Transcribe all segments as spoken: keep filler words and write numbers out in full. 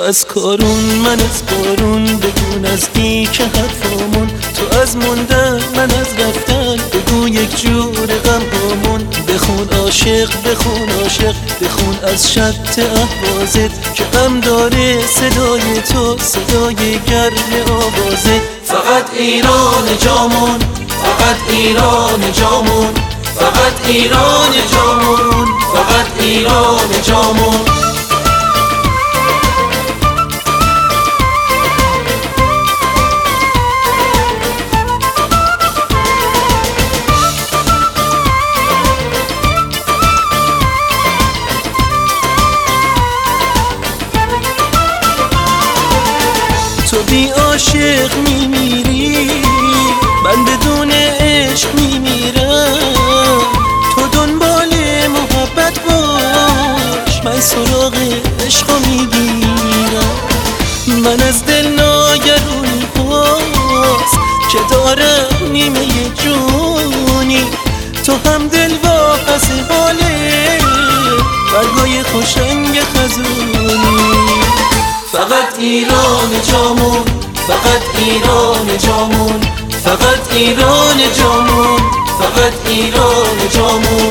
از کارون من از بارون، بگو نزدیک حرفامون. تو از موندن من از رفتن، بگو یک جور غم هامون. بخون عاشق بخون عاشق بخون از شط اهوازت، که غم داره صدای تو، صدای گرم آوازت. فقط ایران جامون، فقط ایران جامون، فقط ایران جامون، فقط ایران جامون. تو بی عاشق میمیری، من بدون عشق میمیرم. تو دنبال محبت باش، من سراغ عشقو میگیرم. من از دل ناگرونی هاست که دارم نیمه جونی، تو هم دل واپس حاله برگای خوشنگ خزونی. فقط ایران جامون، فقط ایران جامون، فقط ایران جامون، فقط ایران جامون.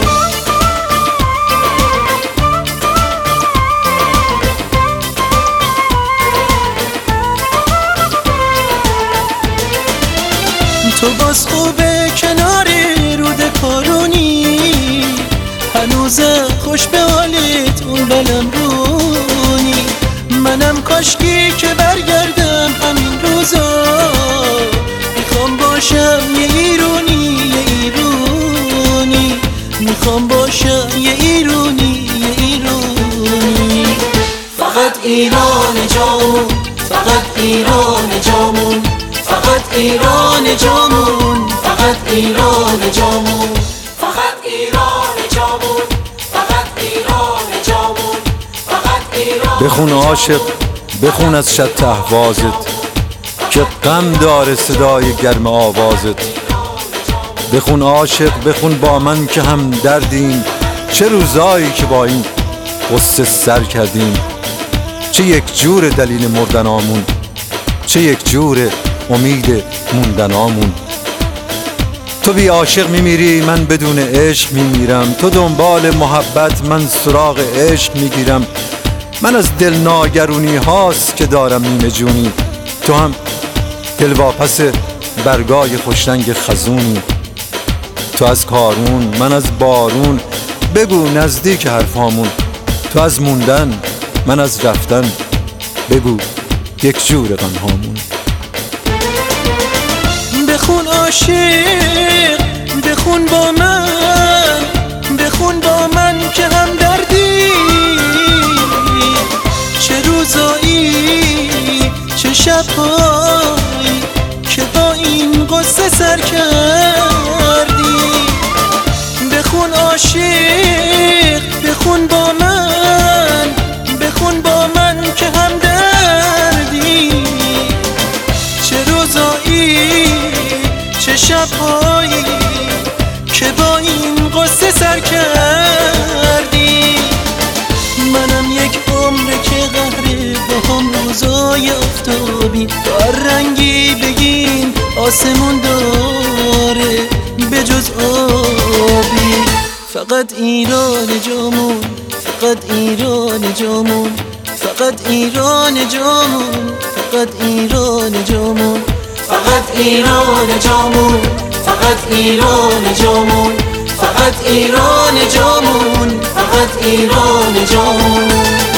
تو باز خوبه کنار رود کارونی، هنوزم خوش به حالت اون بلم رونی. منم کاشکی که برگردم همین روزا، میخوام باشم یه ایرونی یه ایرونی، میخوام باشم یه ایرونی یه ایرونی. فقط ایران جامون، فقط ایران جامون، فقط ایران جامون، فقط ایران جامون، فقط ایران جامون، فقط ایران جامون، فقط ایران. بخون عاشق بخون از شط اهوازت، که غم داره صدای گرم آوازت. بخون عاشق بخون با من که هم دردیم، چه روزایی که با این غصه سر کردیم. چه یک جور دلیل مردنامون، چه یک جور امید موندنامون. تو بی عاشق میمیری، من بدون عشق میمیرم. تو دنبال محبت، من سراغ عشق میگیرم. من از دل ناگرونی هاست که دارم نیمه جونی، تو هم دل واپس برگای خوشرنگ خزونی. تو از کارون من از بارون، بگو نزدیک حرفامون. تو از موندن من از رفتن، بگو یک جور غم هامون. بخون عاشق بخون با من، بخون با من که هم دردی. چه روزایی چه شبهایی که با این قصه سر کردی. بخون عاشق بخون با من، بخون با من که هم دردی. چه روزایی چه شبهایی که با این قصه سر کردی. منم یک عمره که قهره با هم روزای آفتابی، با رنگی بگین آسمون داره به جز آبی. فقط ایران جامون، فقط ایران جامون، فقط ایران جامون، فقط ایران جامون، فقط ایران جامون، فقط ایران جامون، فقط ایران جامون، فقط ایران جامون.